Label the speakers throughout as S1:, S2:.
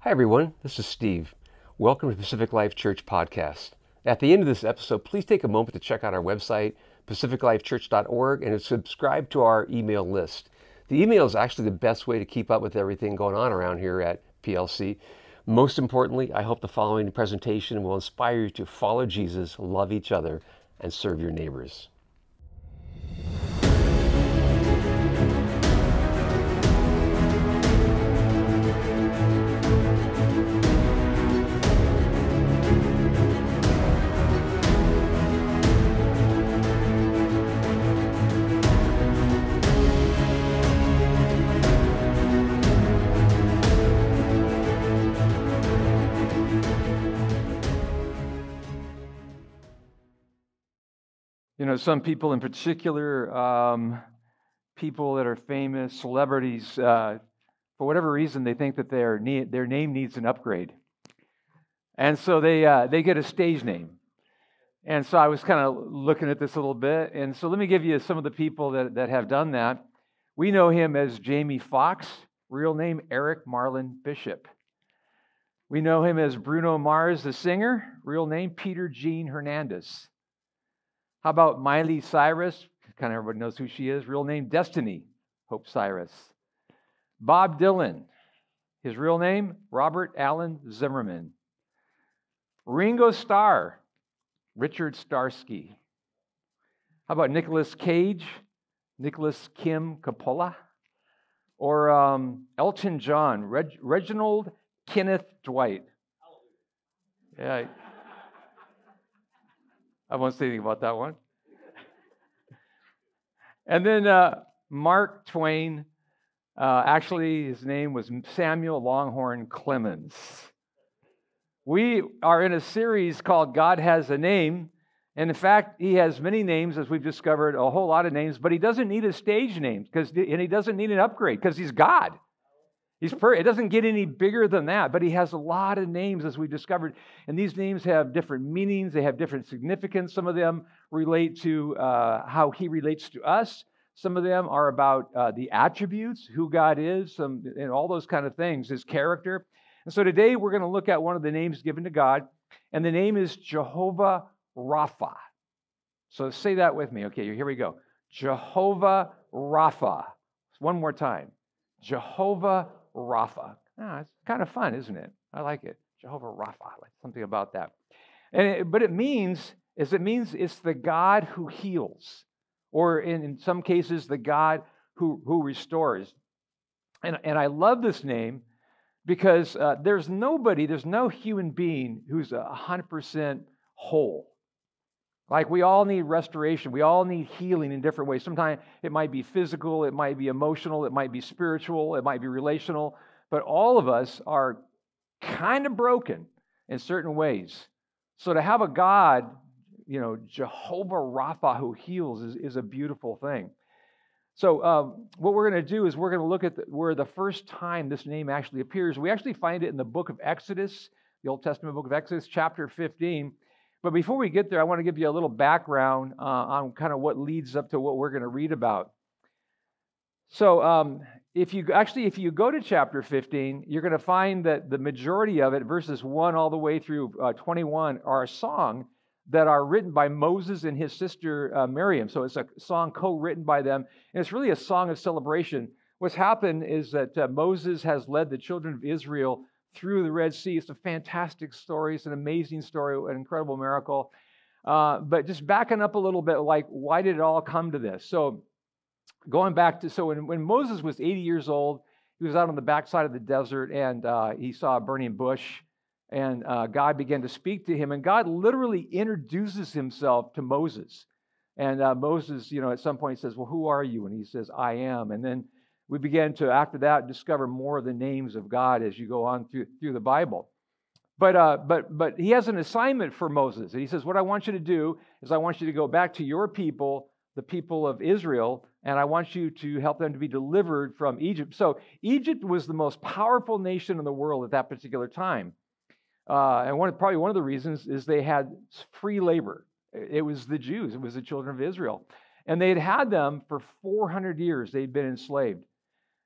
S1: Hi, everyone. This is Steve. Welcome to Pacific Life Church Podcast. At the end of this episode, please take a moment to check out our website, pacificlifechurch.org, and subscribe to our email list. The email is actually the best way to keep up with everything going on around here at PLC. Most importantly, I hope the following presentation will inspire you to follow Jesus, love each other, and serve your neighbors.
S2: You know, some people in particular, people that are famous, celebrities, for whatever reason, they think that their name needs an upgrade. And so they get a stage name. And so I was kind of looking at this a little bit. And so let me give you some of the people that have done that. We know him as Jamie Foxx, real name Eric Marlon Bishop. We know him as Bruno Mars, the singer, real name Peter Gene Hernandez. How about Miley Cyrus? Kind of everybody knows who she is. Real name, Destiny Hope Cyrus. Bob Dylan. His real name, Robert Allen Zimmerman. Ringo Starr, Richard Starsky. How about Nicolas Cage? Nicholas Kim Coppola. Or Elton John, Reginald Kenneth Dwight. Yeah. I won't say anything about that one. And then Mark Twain, actually his name was Samuel Longhorn Clemens. We are in a series called God Has a Name. And in fact, he has many names, as we've discovered, a whole lot of names, but he doesn't need a stage name, and he doesn't need an upgrade because he's God. It doesn't get any bigger than that, but he has a lot of names, as we discovered, and these names have different meanings. They have different significance. Some of them relate to how he relates to us. Some of them are about the attributes, who God is, and all those kind of things, his character. And so today we're going to look at one of the names given to God, and the name is Jehovah Rapha. So say that with me. Okay, here we go. Jehovah Rapha. One more time. Jehovah Rapha. It's kind of fun, isn't it? I like it. Jehovah Rapha. I like something about that. But it means it's the God who heals, or in some cases, the God who restores. And I love this name because there's no human being who's 100% whole. Like, we all need restoration. We all need healing in different ways. Sometimes it might be physical, it might be emotional, it might be spiritual, it might be relational. But all of us are kind of broken in certain ways. So to have a God, Jehovah Rapha, who heals is a beautiful thing. So what we're going to do is we're going to look at where the first time this name actually appears. We actually find it in the book of Exodus, the Old Testament book of Exodus, chapter 15. But before we get there, I want to give you a little background on kind of what leads up to what we're going to read about. So if you go to chapter 15, you're going to find that the majority of it, verses 1 all the way through 21, are a song that are written by Moses and his sister Miriam. So it's a song co-written by them, and it's really a song of celebration. What's happened is that Moses has led the children of Israel through the Red Sea. It's a fantastic story. It's an amazing story, an incredible miracle. But just backing up a little bit, like, why did it all come to this? So going back to, when Moses was 80 years old, he was out on the backside of the desert, and he saw a burning bush, and God began to speak to him, and God literally introduces himself to Moses. And Moses, at some point says, well, who are you? And he says, I am. And then we began to, after that, discover more of the names of God as you go on through the Bible. But he has an assignment for Moses. And he says, what I want you to do is I want you to go back to your people, the people of Israel, and I want you to help them to be delivered from Egypt. So Egypt was the most powerful nation in the world at that particular time. And probably one of the reasons is they had free labor. It was the Jews. It was the children of Israel. And they had them for 400 years. They'd been enslaved.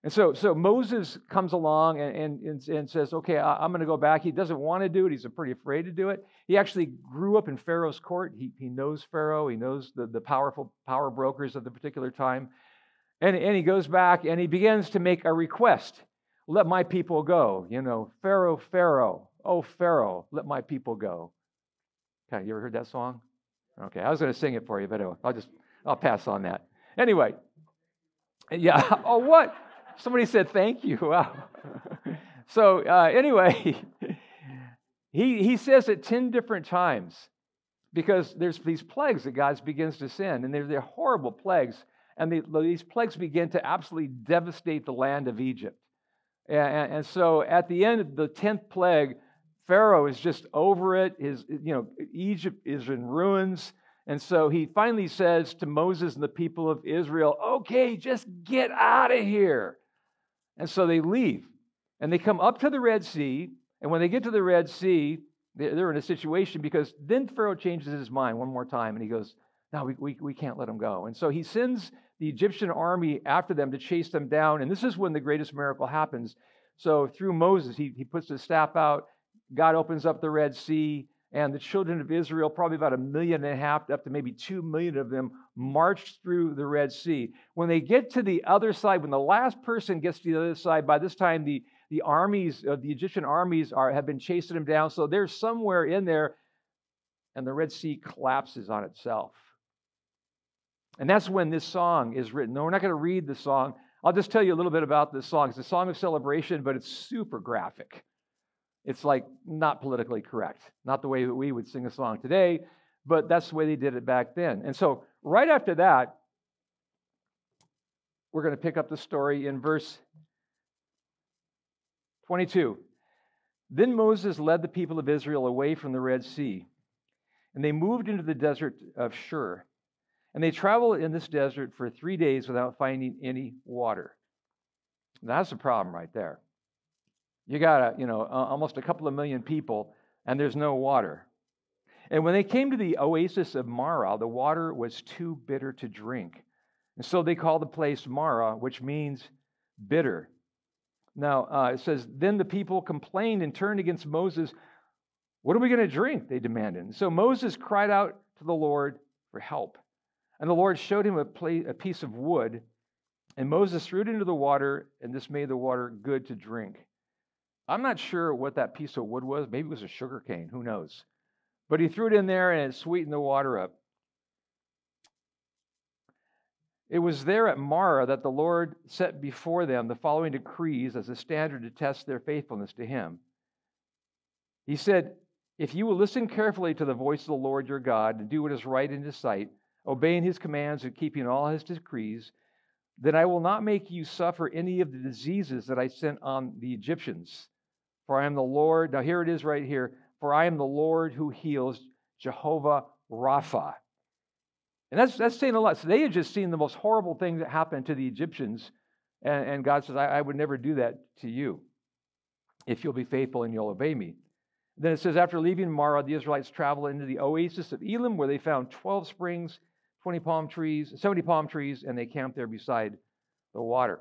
S2: And so Moses comes along and says, okay, I'm going to go back. He doesn't want to do it. He's pretty afraid to do it. He actually grew up in Pharaoh's court. He knows Pharaoh. He knows the powerful power brokers of the particular time. And he goes back and he begins to make a request. Let my people go. Pharaoh, Pharaoh, oh, Pharaoh, let my people go. Okay, you ever heard that song? Okay, I was going to sing it for you, but I'll pass on that. Anyway, yeah. Oh, what? Somebody said thank you. Wow. So anyway, he says it 10 different times because there's these plagues that God begins to send, and they're horrible plagues, and these plagues begin to absolutely devastate the land of Egypt. And so at the end of the 10th plague, Pharaoh is just over it. Egypt is in ruins. And so he finally says to Moses and the people of Israel, okay, just get out of here. And so they leave. And they come up to the Red Sea. And when they get to the Red Sea, they're in a situation because then Pharaoh changes his mind one more time. And he goes, no, we can't let them go. And so he sends the Egyptian army after them to chase them down. And this is when the greatest miracle happens. So through Moses, he puts his staff out. God opens up the Red Sea. And the children of Israel, probably about 1.5 million, up to maybe 2 million of them, marched through the Red Sea. When they get to the other side, when the last person gets to the other side, by this time the armies, the Egyptian armies have been chasing them down. So they're somewhere in there, and the Red Sea collapses on itself. And that's when this song is written. No, we're not going to read the song. I'll just tell you a little bit about this song. It's a song of celebration, but it's super graphic. It's like not politically correct, not the way that we would sing a song today, but that's the way they did it back then. And so right after that, we're going to pick up the story in verse 22. Then Moses led the people of Israel away from the Red Sea, and they moved into the desert of Shur. And they traveled in this desert for 3 days without finding any water. That's a problem right there. You got almost a couple of million people, and there's no water. And when they came to the oasis of Marah, the water was too bitter to drink. And so they called the place Marah, which means bitter. Now, it says, then the people complained and turned against Moses. What are we going to drink? They demanded. And so Moses cried out to the Lord for help. And the Lord showed him a piece of wood, and Moses threw it into the water, and this made the water good to drink. I'm not sure what that piece of wood was. Maybe it was a sugar cane. Who knows? But he threw it in there and it sweetened the water up. It was there at Marah that the Lord set before them the following decrees as a standard to test their faithfulness to him. He said, if you will listen carefully to the voice of the Lord your God and do what is right in his sight, obeying his commands and keeping all his decrees, then I will not make you suffer any of the diseases that I sent on the Egyptians. For I am the Lord, now here it is right here, for I am the Lord who heals, Jehovah Rapha. And that's saying a lot. So they had just seen the most horrible thing that happened to the Egyptians, and God says, I would never do that to you if you'll be faithful and you'll obey me. Then it says, after leaving Marah, the Israelites traveled into the oasis of Elim, where they found 12 springs, 70 palm trees, and they camped there beside the water.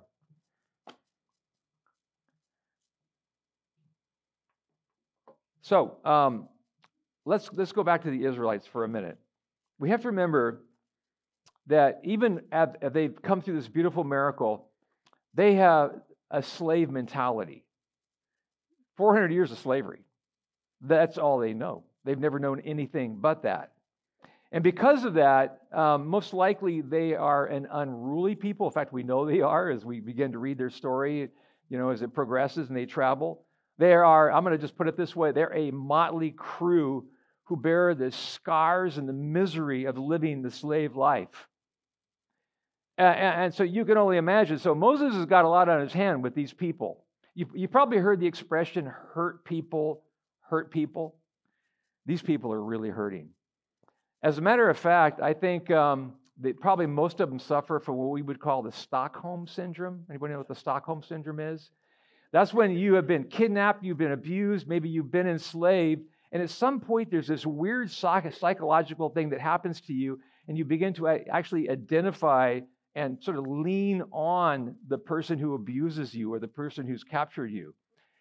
S2: So let's go back to the Israelites for a minute. We have to remember that even as they've come through this beautiful miracle, they have a slave mentality. 400 years of slavery. That's all they know. They've never known anything but that. And because of that, most likely they are an unruly people. In fact, we know they are as we begin to read their story, as it progresses and they travel. They are, I'm going to just put it this way, they're a motley crew who bear the scars and the misery of living the slave life. And so you can only imagine. So Moses has got a lot on his hand with these people. You probably heard the expression, hurt people. These people are really hurting. As a matter of fact, I think that probably most of them suffer from what we would call the Stockholm Syndrome. Anybody know what the Stockholm Syndrome is? That's when you have been kidnapped, you've been abused, maybe you've been enslaved, and at some point there's this weird psychological thing that happens to you, and you begin to actually identify and sort of lean on the person who abuses you or the person who's captured you.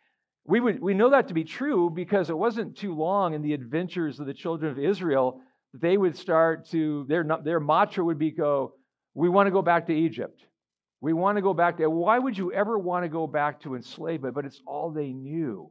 S2: We know that to be true because it wasn't too long in the adventures of the children of Israel that they would start to, their mantra would be we want to go back to Egypt. We want to go back to, why would you ever want to go back to enslavement? But it's all they knew.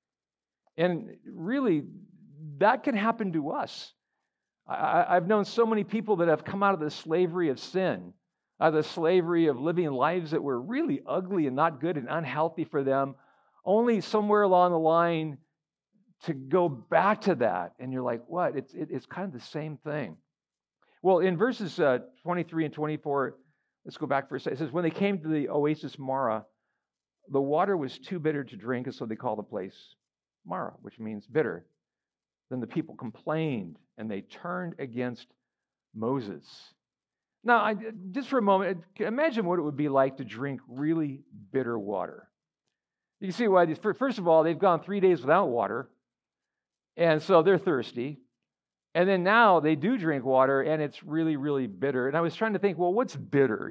S2: And really, that can happen to us. I've known so many people that have come out of the slavery of sin, out of the slavery of living lives that were really ugly and not good and unhealthy for them, only somewhere along the line to go back to that. And you're like, what? It's kind of the same thing. Well, in verses 23 and 24, let's go back for a second. It says, when they came to the oasis Mara, the water was too bitter to drink, and so they called the place Mara, which means bitter. Then the people complained, and they turned against Moses. Now, just for a moment, imagine what it would be like to drink really bitter water. You can see why. First of all, they've gone 3 days without water, and so they're thirsty. And then now they do drink water, and it's really, really bitter. And I was trying to think, well, what's bitter?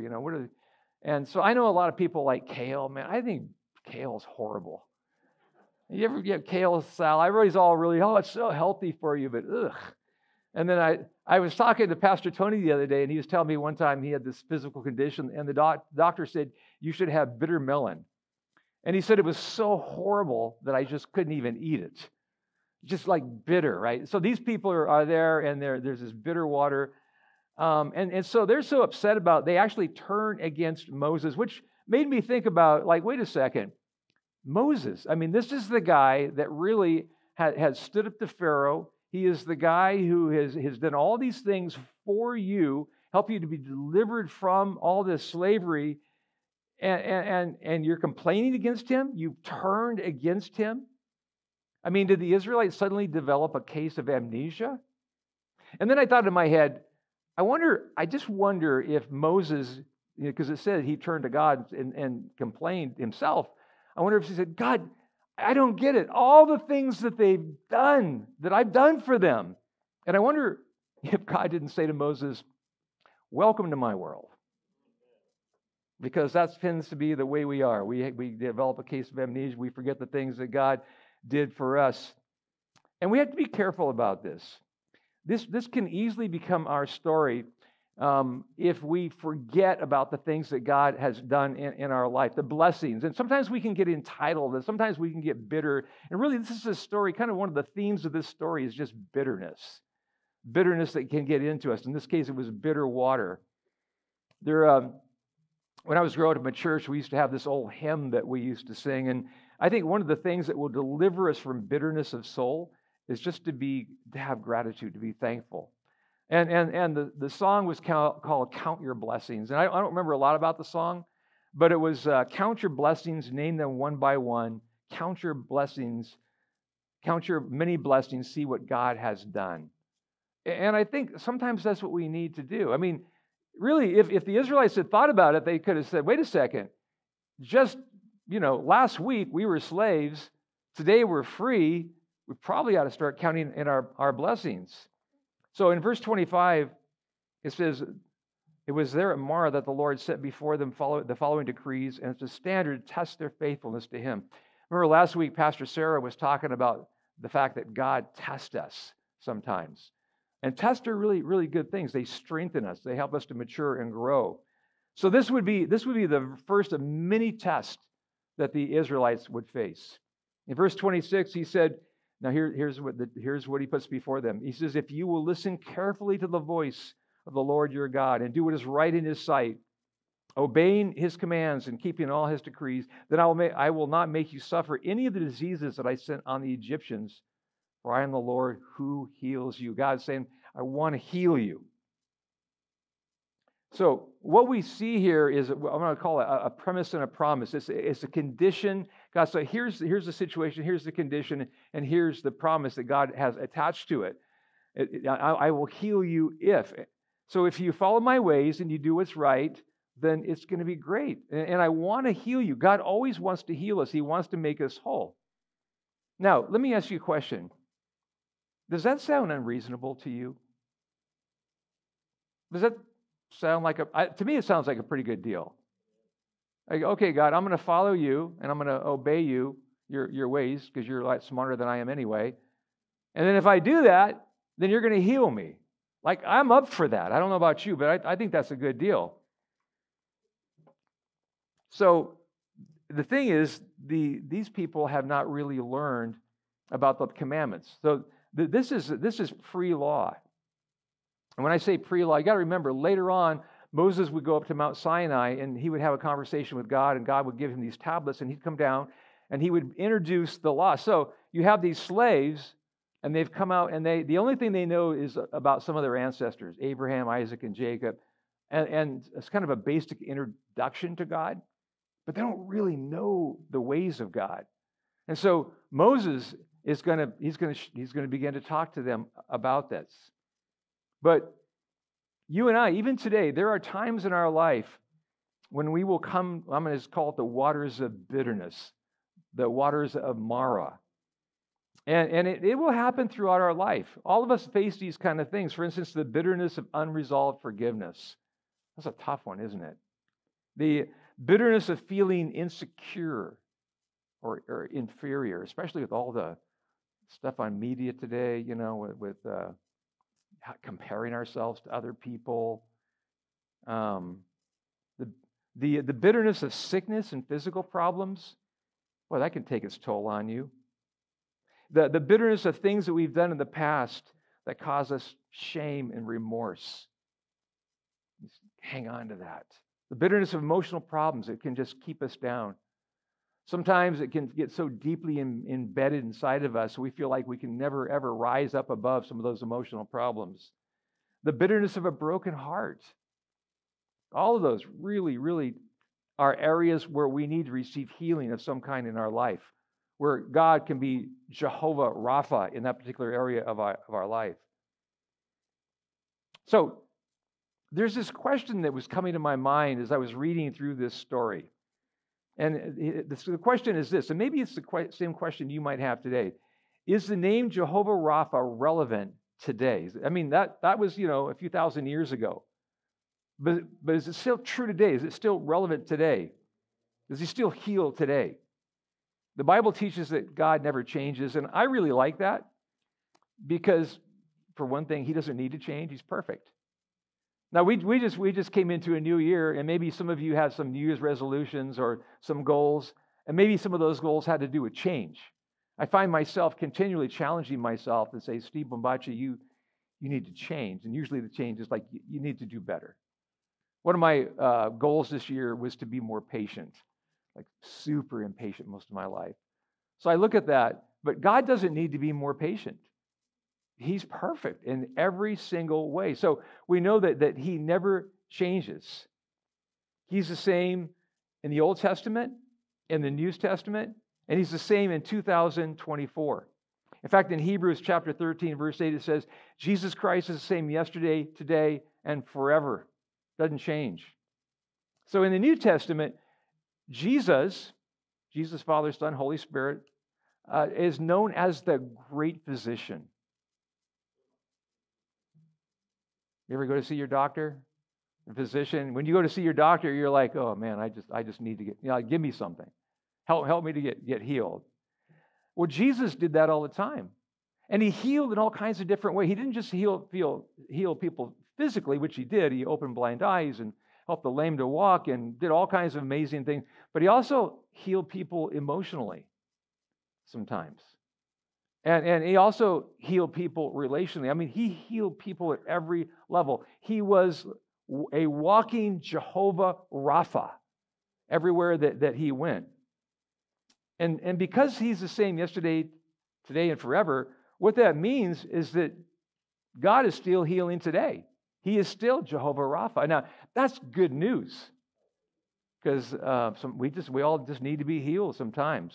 S2: And so I know a lot of people like kale. Man, I think kale is horrible. You ever get kale salad? Everybody's all really, it's so healthy for you, but ugh. And then I was talking to Pastor Tony the other day, and he was telling me one time he had this physical condition, and the doctor said, you should have bitter melon. And he said it was so horrible that I just couldn't even eat it. Just like bitter, right? So these people are there, and there's this bitter water. And so they're so upset about it, they actually turn against Moses, which made me think about, like, wait a second. Moses, I mean, this is the guy that really has stood up to Pharaoh. He is the guy who has done all these things for you, help you to be delivered from all this slavery, and you're complaining against him? You've turned against him? I mean, did the Israelites suddenly develop a case of amnesia? And then I thought in my head, I just wonder if Moses, because it said he turned to God and complained himself, I wonder if he said, God, I don't get it. All the things that they've done, that I've done for them. And I wonder if God didn't say to Moses, welcome to my world. Because that tends to be the way we are. We develop a case of amnesia. We forget the things that God did for us. And we have to be careful about this. This can easily become our story if we forget about the things that God has done in our life, the blessings. And sometimes we can get entitled, and sometimes we can get bitter. And really, this is a story, kind of one of the themes of this story is just bitterness. Bitterness that can get into us. In this case, it was bitter water. When I was growing up in church, we used to have this old hymn that we used to sing. And I think one of the things that will deliver us from bitterness of soul is just to have gratitude, to be thankful. And the song was called Count Your Blessings. And I don't remember a lot about the song, but it was count your blessings, name them one by one. Count your blessings, count your many blessings, see what God has done. And I think sometimes that's what we need to do. I mean, really, if the Israelites had thought about it, they could have said, wait a second, just, last week we were slaves, today we're free, we probably ought to start counting in our blessings. So in verse 25, it says, it was there at Mara that the Lord set before them the following decrees, and it's a standard to test their faithfulness to Him. Remember last week, Pastor Sarah was talking about the fact that God tests us sometimes. And tests are really, really good things. They strengthen us. They help us to mature and grow. So this would be the first of many tests that the Israelites would face. In verse 26, he said, now here's what he puts before them. He says, if you will listen carefully to the voice of the Lord your God and do what is right in His sight, obeying His commands and keeping all His decrees, then I will not make you suffer any of the diseases that I sent on the Egyptians, for I am the Lord who heals you. God's saying, I want to heal you. So what we see here is, I'm going to call it a premise and a promise. It's a condition. God said, here's the situation, here's the condition, and here's the promise that God has attached to it. I will heal you if. So if you follow my ways and you do what's right, then it's going to be great. And I want to heal you. God always wants to heal us. He wants to make us whole. Now, let me ask you a question. Does that sound unreasonable to you? sound like to me, it sounds like a pretty good deal. Like, okay, God, I'm going to follow you and I'm going to obey you, your ways, because you're a lot smarter than I am anyway. And then if I do that, then you're going to heal me. Like, I'm up for that. I don't know about you, but I think that's a good deal. So the thing is, these people have not really learned about the commandments. So this is pre-law. And when I say pre-law, you got to remember, later on, Moses would go up to Mount Sinai and he would have a conversation with God, and God would give him these tablets, and he'd come down and he would introduce the law. So you have these slaves, and they've come out, and the only thing they know is about some of their ancestors, Abraham, Isaac, and Jacob. And it's kind of a basic introduction to God, but they don't really know the ways of God. And so Moses is going to begin to talk to them about this. But you and I, even today, there are times in our life when we will come, I'm going to call it the waters of bitterness, the waters of Mara. And it will happen throughout our life. All of us face these kind of things. For instance, the bitterness of unresolved forgiveness. That's a tough one, isn't it? The bitterness of feeling insecure or inferior, especially with all the stuff on media today, with comparing ourselves to other people. The bitterness of sickness and physical problems, boy, that can take its toll on you. The bitterness of things that we've done in the past that cause us shame and remorse. Just hang on to that. The bitterness of emotional problems, it can just keep us down. Sometimes it can get so deeply embedded inside of us, we feel like we can never, ever rise up above some of those emotional problems. The bitterness of a broken heart. All of those really, really are areas where we need to receive healing of some kind in our life, where God can be Jehovah Rapha in that particular area of our life. So there's this question that was coming to my mind as I was reading through this story. And the question is this, and maybe it's the same question you might have today. Is the name Jehovah Rapha relevant today? I mean, that was, a few thousand years ago. But is it still true today? Is it still relevant today? Does he still heal today? The Bible teaches that God never changes, and I really like that because, for one thing, he doesn't need to change. He's perfect. Now, we just came into a new year, and maybe some of you have some New Year's resolutions or some goals, and maybe some of those goals had to do with change. I find myself continually challenging myself and say, Steve Bombachi, you need to change. And usually the change is like, you need to do better. One of my goals this year was to be more patient, like super impatient most of my life. So I look at that, but God doesn't need to be more patient. He's perfect in every single way. So we know that he never changes. He's the same in the Old Testament, in the New Testament, and he's the same in 2024. In fact, in Hebrews chapter 13, verse 8, it says, Jesus Christ is the same yesterday, today, and forever. Doesn't change. So in the New Testament, Jesus, Father, Son, Holy Spirit, is known as the great physician. You ever go to see your doctor, a physician? When you go to see your doctor, you're like, oh man, I just need to get, give me something. Help me to get healed. Well, Jesus did that all the time. And he healed in all kinds of different ways. He didn't just heal people physically, which he did. He opened blind eyes and helped the lame to walk and did all kinds of amazing things. But he also healed people emotionally sometimes. And he also healed people relationally. I mean, he healed people at every level. He was a walking Jehovah Rapha everywhere that he went. And because he's the same yesterday, today, and forever, what that means is that God is still healing today. He is still Jehovah Rapha. Now, that's good news because we all just need to be healed sometimes.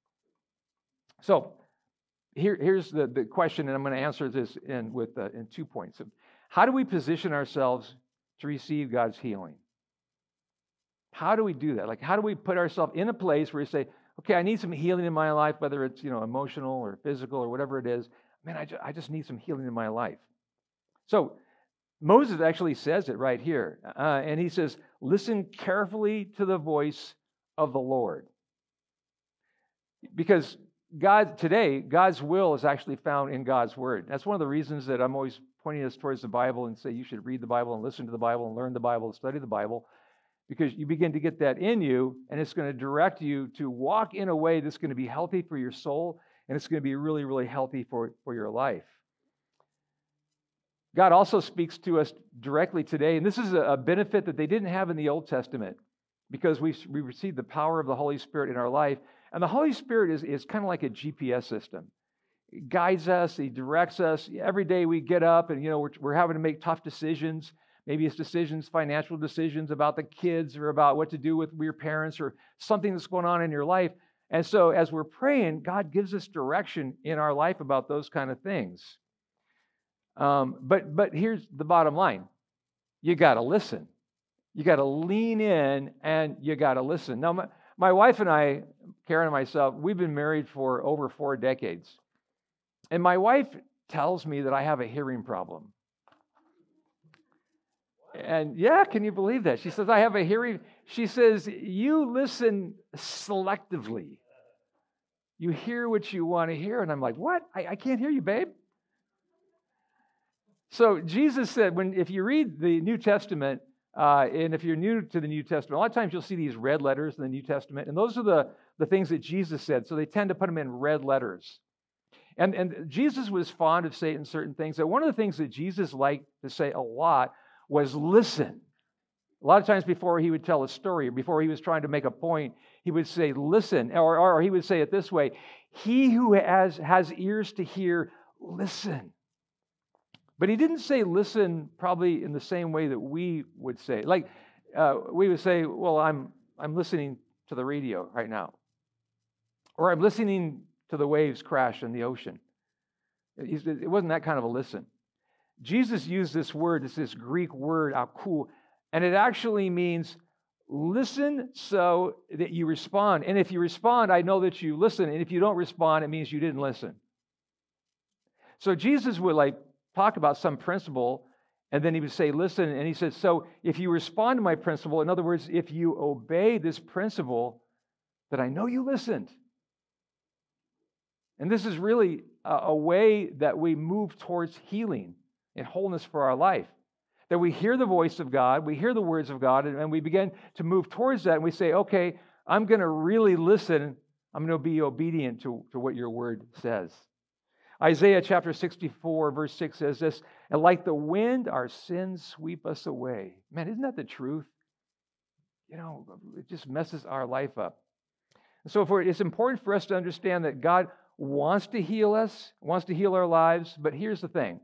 S2: So here's the question, and I'm going to answer this in 2 points. How do we position ourselves to receive God's healing? How do we do that? Like, how do we put ourselves in a place where we say, okay, I need some healing in my life, whether it's emotional or physical or whatever it is. Man, I just need some healing in my life. So Moses actually says it right here. And he says, listen carefully to the voice of the Lord. Because God's will is actually found in God's word. That's one of the reasons that I'm always pointing us towards the Bible and say you should read the Bible and listen to the Bible and learn the Bible and study the Bible, because you begin to get that in you, and it's going to direct you to walk in a way that's going to be healthy for your soul, and it's going to be really, really healthy for your life. God also speaks to us directly today, and this is a benefit that they didn't have in the Old Testament, because we receive the power of the Holy Spirit in our life. And the Holy Spirit is kind of like a GPS system. He guides us, He directs us. Every day we get up and, we're having to make tough decisions. Maybe it's decisions, financial decisions about the kids or about what to do with your parents or something that's going on in your life. And so as we're praying, God gives us direction in our life about those kind of things. But here's the bottom line. You got to listen. You got to lean in and you got to listen. Now, my wife and I, Karen and myself, we've been married for over 4 decades. And my wife tells me that I have a hearing problem. And yeah, can you believe that? She says, I have a hearing. She says, you listen selectively. You hear what you want to hear. And I'm like, what? I can't hear you, babe. So Jesus said, if you read the New Testament, and if you're new to the New Testament, a lot of times you'll see these red letters in the New Testament, and those are the things that Jesus said, so they tend to put them in red letters. And Jesus was fond of saying certain things. And one of the things that Jesus liked to say a lot was listen. A lot of times before he would tell a story, or before he was trying to make a point, he would say listen, or he would say it this way, he who has ears to hear, listen. But he didn't say listen probably in the same way that we would say. Like we would say, well, I'm listening to the radio right now. Or I'm listening to the waves crash in the ocean. It wasn't that kind of a listen. Jesus used this word, it's this Greek word, akou, and it actually means listen so that you respond. And if you respond, I know that you listen. And if you don't respond, it means you didn't listen. So Jesus would talk about some principle, and then he would say, listen, and he says, so if you respond to my principle, in other words, if you obey this principle, then I know you listened. And this is really a way that we move towards healing and wholeness for our life. That we hear the voice of God, we hear the words of God, and we begin to move towards that, and we say, okay, I'm going to really listen. I'm going to be obedient to what your word says. Isaiah chapter 64, verse 6 says this, and like the wind, our sins sweep us away. Man, isn't that the truth? It just messes our life up. So it's important for us to understand that God wants to heal us, wants to heal our lives, but here's the thing.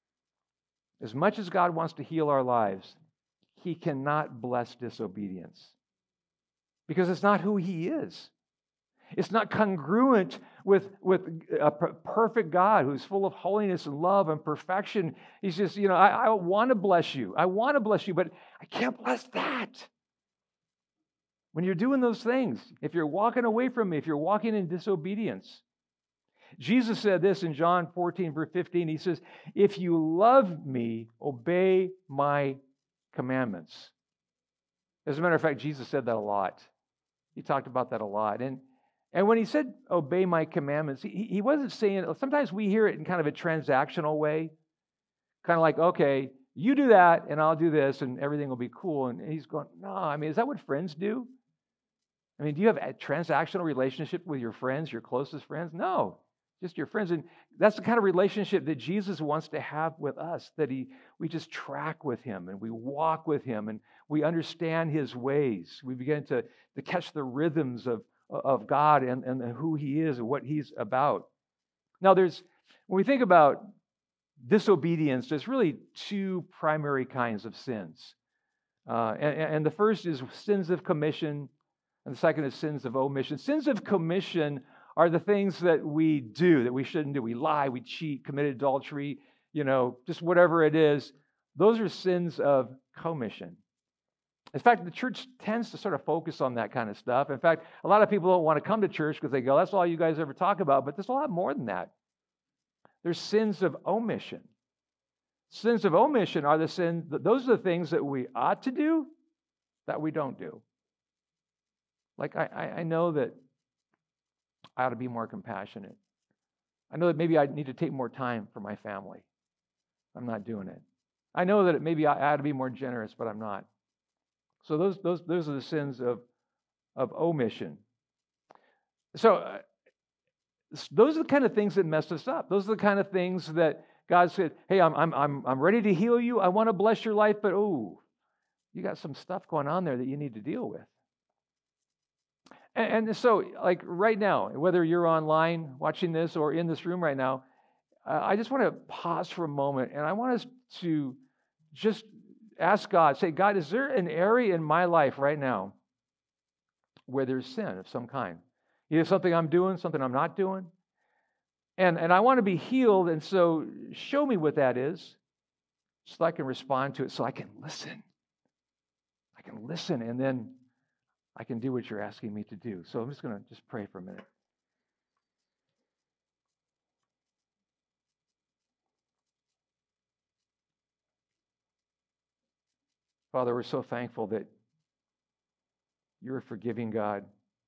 S2: As much as God wants to heal our lives, He cannot bless disobedience because it's not who He is. It's not congruent with a perfect God who's full of holiness and love and perfection. He's just, I want to bless you. I want to bless you, but I can't bless that. When you're doing those things, if you're walking away from me, if you're walking in disobedience. Jesus said this in John 14, verse 15. He says, if you love me, obey my commandments. As a matter of fact, Jesus said that a lot. He talked about that a lot. And when he said, obey my commandments, he wasn't saying, sometimes we hear it in kind of a transactional way. Kind of like, okay, you do that and I'll do this and everything will be cool. And he's going, no, is that what friends do? Do you have a transactional relationship with your friends, your closest friends? No, just your friends. And that's the kind of relationship that Jesus wants to have with us, that we just track with Him and we walk with Him and we understand His ways. We begin to catch the rhythms of God and who He is and what He's about. Now, when we think about disobedience, there's really 2 primary kinds of sins. And the first is sins of commission, and the second is sins of omission. Sins of commission are the things that we do that we shouldn't do. We lie, we cheat, committed adultery, just whatever it is. Those are sins of commission. In fact, the church tends to sort of focus on that kind of stuff. In fact, a lot of people don't want to come to church because they go, that's all you guys ever talk about. But there's a lot more than that. There's sins of omission. Sins of omission are those are the things that we ought to do that we don't do. Like, I know that I ought to be more compassionate. I know that maybe I need to take more time for my family. I'm not doing it. I know that maybe I ought to be more generous, but I'm not. So those are the sins of omission. So those are the kind of things that mess us up. Those are the kind of things that God said, "Hey, I'm ready to heal you. I want to bless your life, but you got some stuff going on there that you need to deal with." And so, like right now, whether you're online watching this or in this room right now, I just want to pause for a moment, and I want us to just ask God, say, "God, is there an area in my life right now where there's sin of some kind? Either something I'm doing, something I'm not doing. And I want to be healed, and so show me what that is so I can respond to it, so I can listen. I can listen, and then I can do what you're asking me to do." So I'm just going to just pray for a minute. Father, we're so thankful that you're a forgiving God.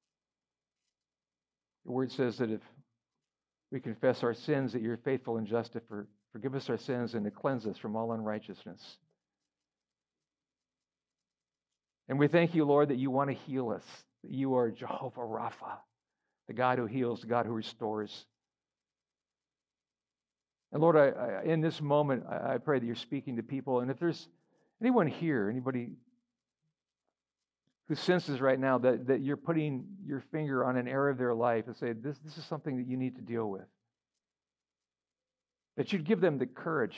S2: Your word says that if we confess our sins, that you're faithful and just to forgive us our sins and to cleanse us from all unrighteousness. And we thank you, Lord, that you want to heal us, that you are Jehovah Rapha, the God who heals, the God who restores. And Lord, in this moment, I pray that you're speaking to people. And if there's anyone here, anybody who senses right now that you're putting your finger on an area of their life and say, this is something that you need to deal with, that you'd give them the courage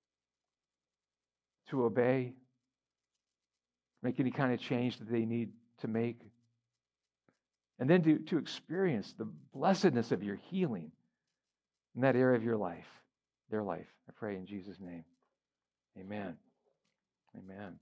S2: to obey, make any kind of change that they need to make, and then to experience the blessedness of your healing in that area of your life, their life. I pray in Jesus' name. Amen. Amen.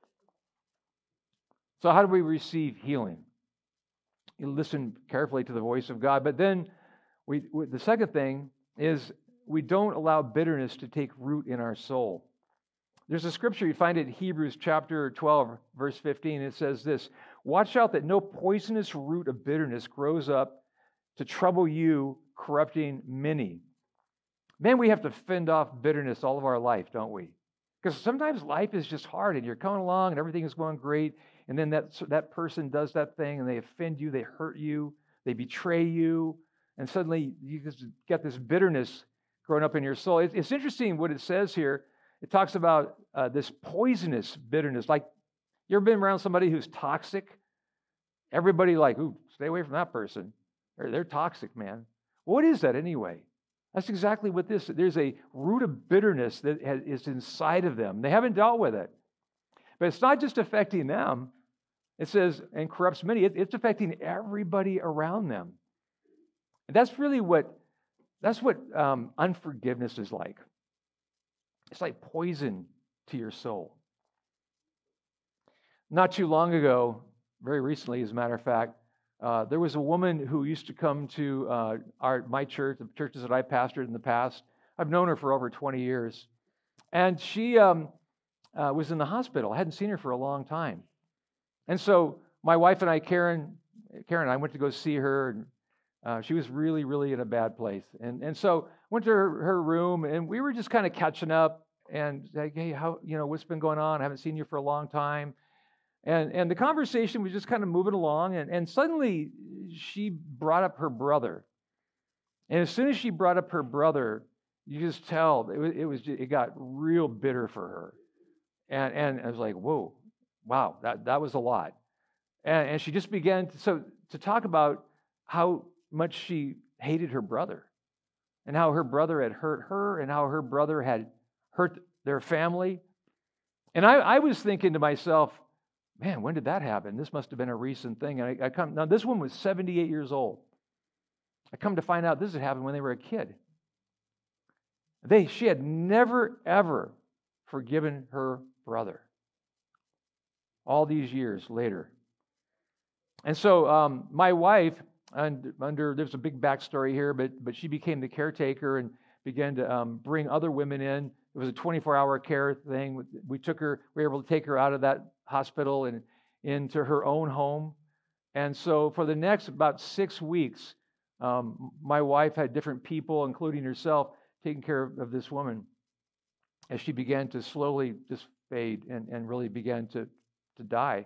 S2: So how do we receive healing? You listen carefully to the voice of God, but then the second thing is we don't allow bitterness to take root in our soul. There's a scripture, you find it in Hebrews chapter 12, verse 15. It says this: "Watch out that no poisonous root of bitterness grows up to trouble you, corrupting many." Man, we have to fend off bitterness all of our life, don't we? Because sometimes life is just hard, and you're coming along, and everything is going great, and then that person does that thing, and they offend you, they hurt you, they betray you, and suddenly you just get this bitterness growing up in your soul. It's interesting what it says here. It talks about this poisonous bitterness. Like, you ever been around somebody who's toxic? Everybody like, ooh, stay away from that person. They're toxic, man. What is that anyway? That's exactly what there's a root of bitterness that is inside of them. They haven't dealt with it. But it's not just affecting them. It says, and corrupts many. It's affecting everybody around them. And that's really what unforgiveness is like. It's like poison to your soul. Not too long ago, very recently, as a matter of fact, there was a woman who used to come to my church, the churches that I pastored in the past. I've known her for over 20 years. And she was in the hospital. I hadn't seen her for a long time. And so my wife and I, Karen and I went to go see her. And she was really, really in a bad place. And so went to her room, and we were just kind of catching up and like, hey, what's been going on? I haven't seen you for a long time. And the conversation was just kind of moving along, and suddenly she brought up her brother. And as soon as she brought up her brother, you just tell it got real bitter for her. And I was like, whoa, wow, that was a lot. And she just began to talk about how much she hated her brother, and how her brother had hurt her, and how her brother had hurt their family. And I was thinking to myself, man, when did that happen? This must have been a recent thing. And now this woman was 78 years old. I come to find out this had happened when they were a kid. She had never, ever forgiven her brother. All these years later. And so my wife, there's a big backstory here, but she became the caretaker and began to bring other women in It was a 24-hour care thing. We were able to take her out of that hospital and into her own home. And so for the next about 6 weeks, my wife had different people, including herself, taking care of this woman as she began to slowly just fade and really began to die.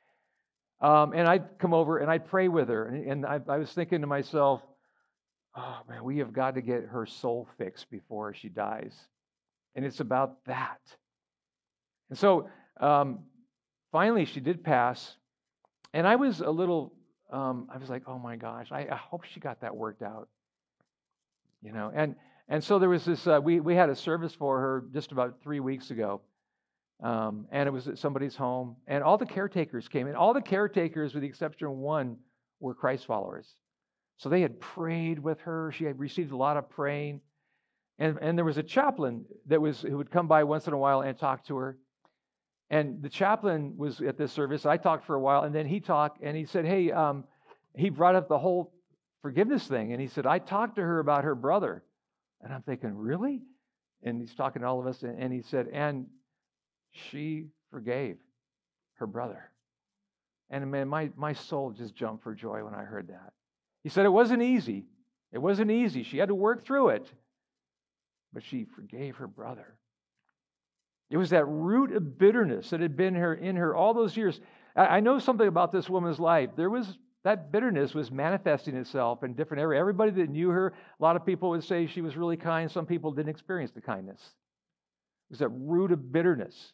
S2: And I'd come over and I'd pray with her. And I was thinking to myself, oh man, we have got to get her soul fixed before she dies. And it's about that. And so finally she did pass. And I was a little, I was like, oh my gosh, I hope she got that worked out. You know, and so there was this, we had a service for her just about 3 weeks ago. And it was at somebody's home. And all the caretakers came in. All the caretakers, with the exception of one, were Christ followers. So they had prayed with her. She had received a lot of praying. And there was a chaplain who would come by once in a while and talk to her. And the chaplain was at this service. I talked for a while, and then he talked, and he said, hey, he brought up the whole forgiveness thing. And he said, I talked to her about her brother. And I'm thinking, really? And he's talking to all of us, and he said, and she forgave her brother. And man, my soul just jumped for joy when I heard that. He said it wasn't easy. It wasn't easy. She had to work through it. But she forgave her brother. It was that root of bitterness that had been in her all those years. I know something about this woman's life. That bitterness was manifesting itself in different areas. Everybody that knew her, a lot of people would say she was really kind. Some people didn't experience the kindness. It was that root of bitterness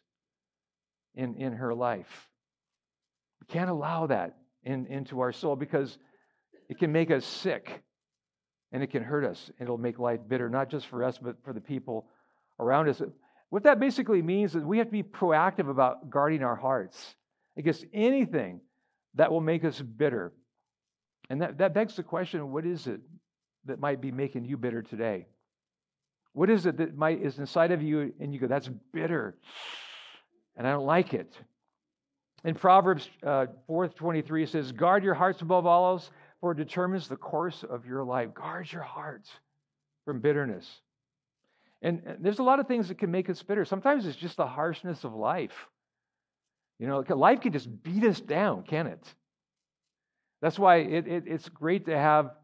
S2: in her life. We can't allow that into our soul because it can make us sick. And it can hurt us. It'll make life bitter, not just for us, but for the people around us. What that basically means is we have to be proactive about guarding our hearts against anything that will make us bitter. And that begs the question, what is it that might be making you bitter today? What is it that is inside of you and you go, that's bitter, and I don't like it? In Proverbs 4:23, it says, guard your hearts above all else, for it determines the course of your life. Guard your hearts from bitterness. And there's a lot of things that can make us bitter. Sometimes it's just the harshness of life. You know, life can just beat us down, can it? That's why it's great to have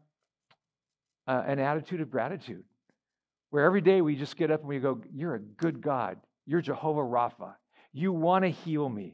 S2: an attitude of gratitude, where every day we just get up and we go, you're a good God. You're Jehovah Rapha. You want to heal me.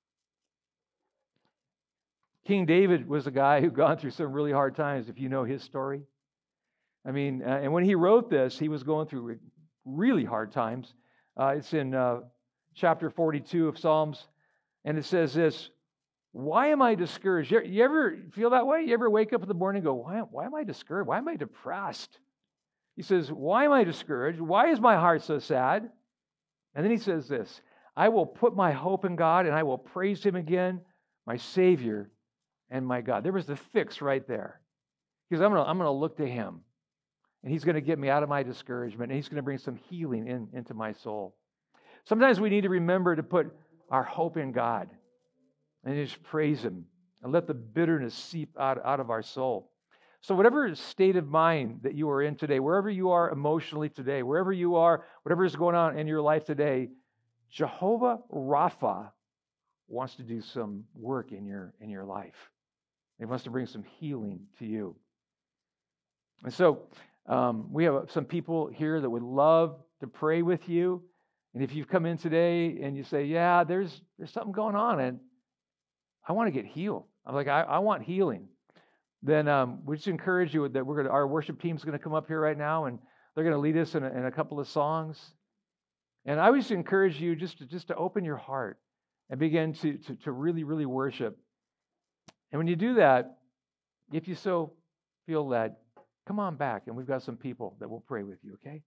S2: King David was a guy who'd gone through some really hard times, if you know his story. I mean, and when he wrote this, he was going through really hard times. It's in chapter 42 of Psalms, and it says this, why am I discouraged? You ever feel that way? You ever wake up in the morning and go, why am I discouraged? Why am I depressed? He says, why am I discouraged? Why is my heart so sad? And then he says this, I will put my hope in God, and I will praise him again, my Savior and my God. There was the fix right there. Because I'm going to look to him. And he's going to get me out of my discouragement. And he's going to bring some healing into my soul. Sometimes we need to remember to put our hope in God. And just praise him. And let the bitterness seep out of our soul. So whatever state of mind that you are in today, wherever you are emotionally today, wherever you are, whatever is going on in your life today, Jehovah Rapha wants to do some work in your life. He wants to bring some healing to you. And so we have some people here that would love to pray with you. And if you've come in today and you say, yeah, there's something going on and I want to get healed. I'm like, I want healing. Then we just encourage you that our worship team's going to come up here right now and they're going to lead us in a couple of songs. And I would just encourage you just to open your heart and begin to really, really worship. And when you do that, if you so feel led, come on back, and we've got some people that will pray with you, okay?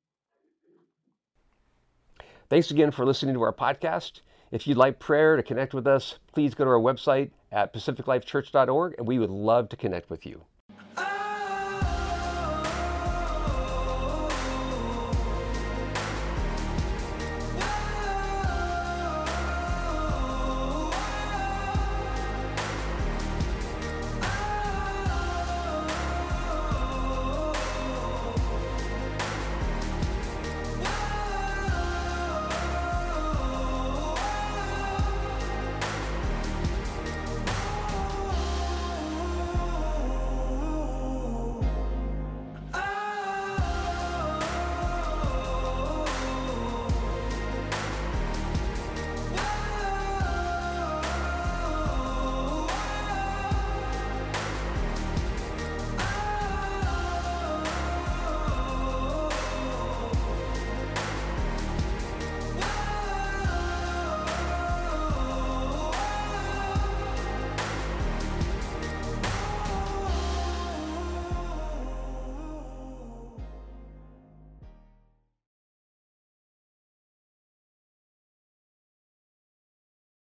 S1: Thanks again for listening to our podcast. If you'd like prayer to connect with us, please go to our website at pacificlifechurch.org, and we would love to connect with you.